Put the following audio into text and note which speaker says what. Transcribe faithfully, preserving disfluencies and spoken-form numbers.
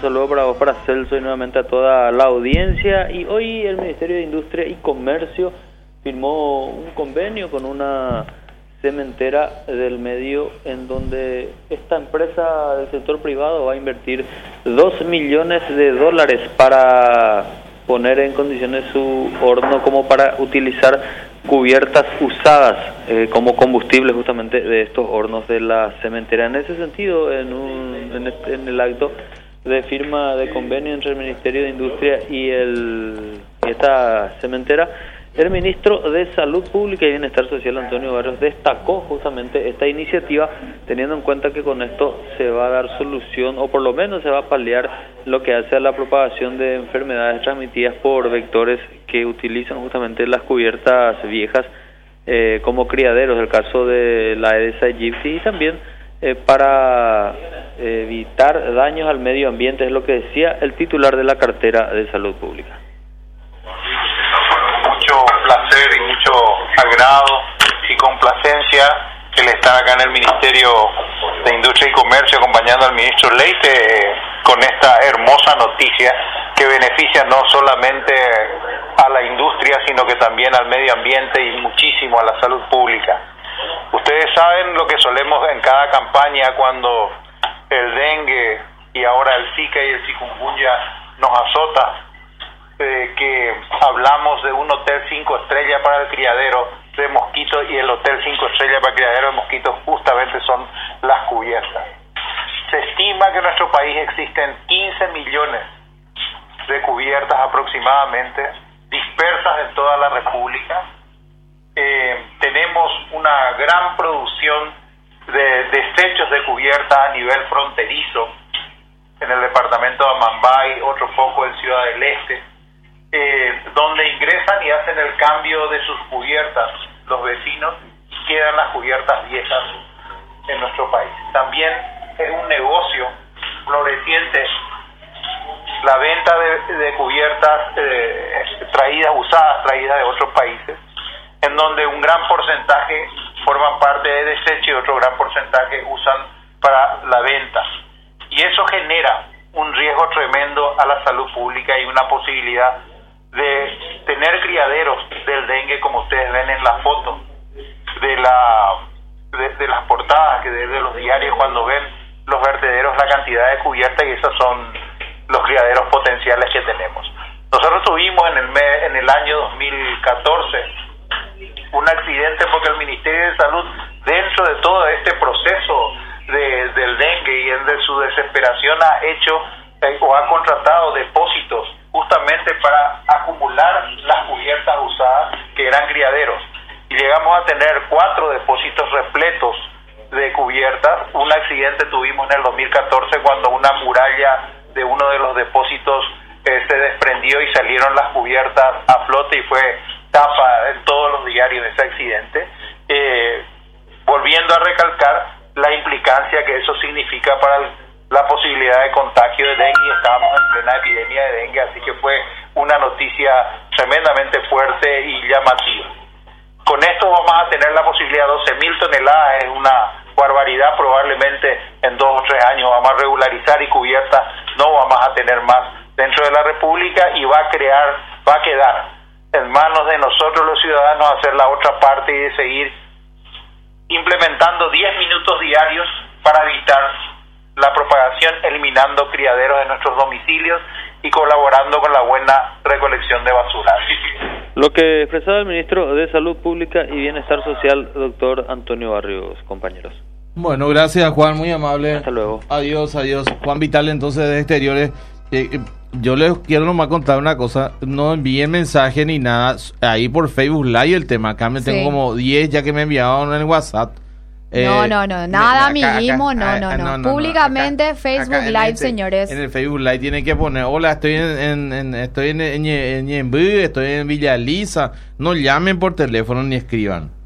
Speaker 1: saludo para vos, para Celso y nuevamente a toda la audiencia. Y hoy el Ministerio de Industria y Comercio firmó un convenio con una cementera del medio en donde esta empresa del sector privado va a invertir dos millones de dólares para poner en condiciones su horno como para utilizar cubiertas usadas eh, como combustible justamente de estos hornos de la cementera. En ese sentido, en, un, en, este, en el acto de firma de convenio entre el Ministerio de Industria y, el, y esta cementera, el ministro de Salud Pública y Bienestar Social, Antonio Barrios, destacó justamente esta iniciativa, teniendo en cuenta que con esto se va a dar solución, o por lo menos se va a paliar lo que hace a la propagación de enfermedades transmitidas por vectores que utilizan justamente las cubiertas viejas eh, como criaderos, el caso de la Aedes aegypti, y también eh, para eh, evitar daños al medio ambiente, es lo que decía el titular de la cartera de Salud Pública.
Speaker 2: Mucho placer y mucho agrado y complacencia el estar acá en el Ministerio de Industria y Comercio acompañando al ministro Leite eh, con esta hermosa noticia que beneficia no solamente a la industria sino que también al medio ambiente y muchísimo a la salud pública. Ustedes saben lo que solemos en cada campaña cuando el dengue y ahora el Zika y el chikungunya nos azota, Eh, que hablamos de un hotel cinco estrellas para el criadero de mosquitos, y el hotel cinco estrellas para el criadero de mosquitos justamente son las cubiertas. Se estima que en nuestro país existen quince millones de cubiertas aproximadamente, dispersas en toda la República. Eh, tenemos una gran producción de desechos de cubiertas a nivel fronterizo en el departamento de Amambay, otro poco en Ciudad del Este, Eh, donde ingresan y hacen el cambio de sus cubiertas los vecinos y quedan las cubiertas viejas en nuestro país. También es un negocio floreciente la venta de, de cubiertas eh, traídas, usadas, traídas de otros países, en donde un gran porcentaje forman parte de desecho y otro gran porcentaje usan para la venta. Y eso genera un riesgo tremendo a la salud pública y una posibilidad de tener criaderos del dengue, como ustedes ven en la foto de la de, de las portadas que de, de los diarios, cuando ven los vertederos, la cantidad de cubiertas, y esos son los criaderos potenciales que tenemos. Nosotros tuvimos en el mes, en el año dos mil catorce un accidente porque el Ministerio de Salud, dentro de todo este proceso de, del dengue y de su desesperación, ha hecho eh, o ha contratado depósitos justamente para acumular las cubiertas usadas que eran criaderos, y llegamos a tener cuatro depósitos repletos de cubiertas. Un accidente tuvimos en el dos mil catorce cuando una muralla de uno de los depósitos eh, se desprendió y salieron las cubiertas a flote, y fue tapa en todos los diarios ese accidente, eh, volviendo a recalcar la implicancia que eso significa para el la posibilidad de contagio de dengue. Estábamos en plena epidemia de dengue, así que fue una noticia tremendamente fuerte y llamativa. Con esto vamos a tener la posibilidad de doce mil toneladas, es una barbaridad, probablemente en dos o tres años vamos a regularizar, y cubiertas no vamos a tener más dentro de la República, y va a crear, va a quedar en manos de nosotros los ciudadanos hacer la otra parte y de seguir implementando diez minutos diarios para evitar la propagación, eliminando criaderos de nuestros domicilios y colaborando con la buena recolección de basura.
Speaker 1: Lo que expresaba el ministro de Salud Pública y Bienestar Social, doctor Antonio Barrios, compañeros.
Speaker 3: Bueno, gracias, Juan, muy amable.
Speaker 1: Hasta luego.
Speaker 3: Adiós, adiós. Juan Vital, entonces, de Exteriores. Eh, yo les quiero nomás contar una cosa, no envíen mensaje ni nada ahí por Facebook Live el tema. Acá me sí. tengo como diez ya que me enviaron en el WhatsApp.
Speaker 4: Eh, no, no, no, nada amiguismo, no, no, no, no. Públicamente acá, Facebook acá Live, este, señores.
Speaker 3: En el Facebook Live tienen que poner, hola, estoy en, en, en estoy en, en, en Ñemby, estoy en Villa Elisa. No llamen por teléfono ni escriban.